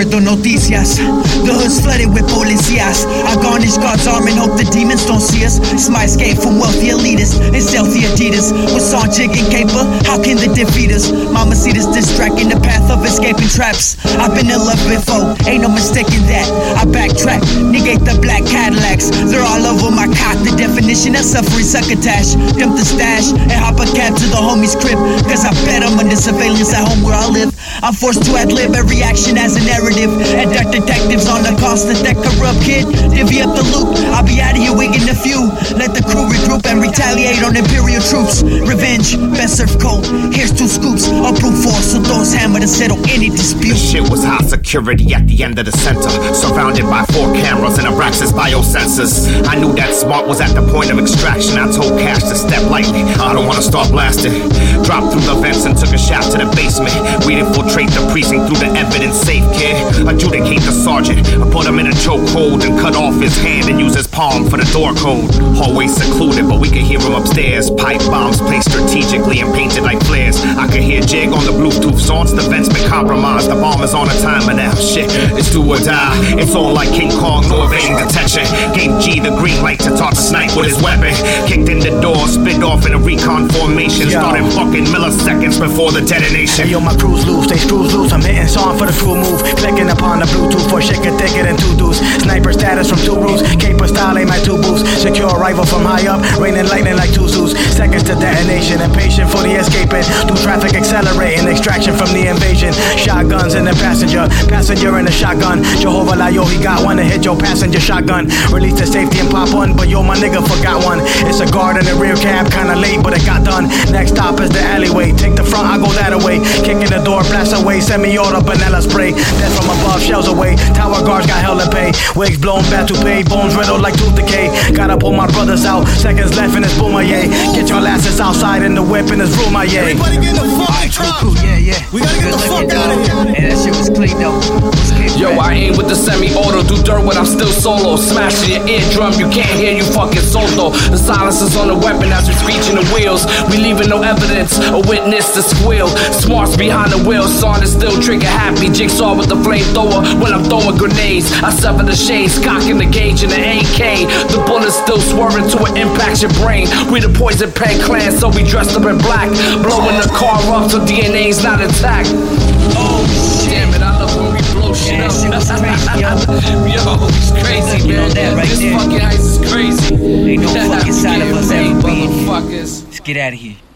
Puerto Noticias. The hood's flooded with policías. I garnish God's arm and hope the demons don't see us. It's my escape from wealthy elitists and stealthy Adidas. With song, jig, and caper, how can they defeat us? Mama see this distracting the path of escaping traps. I've been in love before, ain't no mistaking that. I backtrack, negate the black Cadillacs. They're all over my cock, the definition of suffering succotash. Dump the stash and hop a cab to the homie's crib. Cause I bet I'm under surveillance at home where I live. I'm forced to ad-lib every action as a narrative. And dark detectives on the constant that corrupt kid. Divvy up the loop, I'll be out of here wigging a few. Let the crew regroup and retaliate on imperial troops. Revenge, best served cold. Here's 2 scoops, a brute force so those hammer to settle any dispute. The shit was high security at the end of the center, surrounded by 4 cameras and Abraxas biosensors. I knew that Smart was at the point of extraction. I told Cash to step lightly, I don't wanna start blasting. Dropped through the vents and took a shot to the basement. We'd infiltrate the precinct through the evidence safe, kid. Adjudicate the sergeant. I put him in a chokehold and cut off his hand and use his palm for the door code. Hallway secluded, but we could hear him upstairs. Pipe bombs placed strategically and painted like flares. I could hear Jig on the Bluetooth songs. The vent's been compromised. The bomb is on a timer now. Shit, it's do or die. It's on like King Kong, no evading detection. Gave G the green light to talk to Snipe with his weapon. Kicked in the door, spit off in a recon formation. Started fucking milliseconds before the detonation. Hey, yo, my crew's loose, they screws loose. I'm hitting song for the crew move. Clicking upon the Bluetooth for shit get thicker than 2 dudes. Sniper status from 2 roofs. Caper style ain't my 2 boots. Secure rifle from high up. Raining lightning like 2 zoos. Seconds to detonation. Impatient for the escaping. Through traffic accelerating. Extraction from the invasion. Shotguns in the passenger. Passenger in the shotgun. Jehovah La, yo, he got one to hit your passenger shotgun. Release the safety and pop one. But yo, my nigga forgot one. It's a guard in the rear cab. Kinda late, but it got done. Next stop is the alleyway. Take the front, I go that away. Kicking the door, blast away. Semi-auto, vanilla spray. Death from above, shells away. Tower guards got hell to pay. Wigs blown, bad to pay. Bones riddled like tooth decay. Gotta pull my brothers out. Seconds left in this boomaye. Get your asses outside in the whip in this room, yeah. Everybody get in the fucking truck. Yeah. We gotta get the fuck out of here. And that shit was clean though. Yo, I aim with the semi-auto, do dirt when I'm still solo. Smashing your eardrum, you can't hear you fucking solo. The silencer's on the weapon as we're screeching the wheels. We leaving no evidence, a witness to squeal. Smarts behind the wheel, Son is still trigger happy. Jigsaw with the flamethrower when I'm throwing grenades. I sever the shades, cocking the gauge in the AK. The bullet's still swerving to it impacts your brain. We the Poison Pen clan, so we dressed up in black. Blowing the car up so DNA's not intact. Oh shit, damn it, I love when we blow shit up. Shit was crazy, yo. Yo, it's crazy, You know man. that right this there. fucking ice is crazy. Ain't no fucking side of us ever being here. Motherfuckers. Let's get out of here.